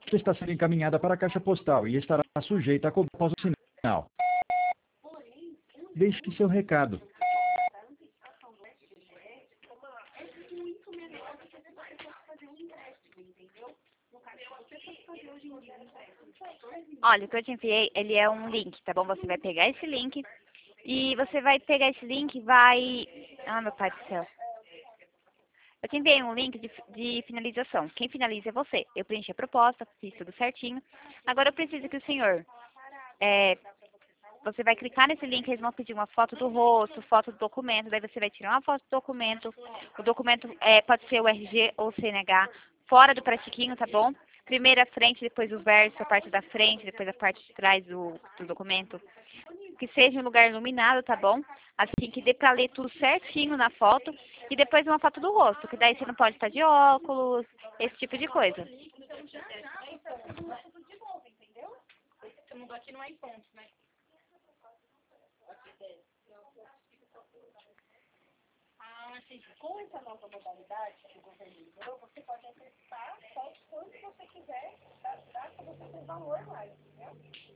está sendo encaminhada para a caixa postal e estará sujeita a cobrança após o sinal. Deixe seu recado. Olha, o que eu te enviei, ele é um link, tá bom? Você vai pegar esse link e você vai pegar esse link e vai... Ah, meu pai do céu. Eu te enviei um link de finalização. Quem finaliza é você. Eu preenchi a proposta, fiz tudo certinho. Agora eu preciso que o senhor... você vai clicar nesse link, eles vão pedir uma foto do rosto, foto do documento, daí você vai tirar uma foto do documento. O documento pode ser o RG ou o CNH, fora do plastiquinho, tá bom? Primeiro a frente, depois o verso, a parte da frente, depois a parte de trás do documento. Que seja um lugar iluminado, tá bom? Assim que dê pra ler tudo certinho na foto. E depois uma foto do rosto, que daí você não pode estar de óculos, esse tipo de coisa. Assim, com essa nova modalidade que o governo liberou, você pode acessar fotos quanto você quiser, dá para você ter valor mais, entendeu?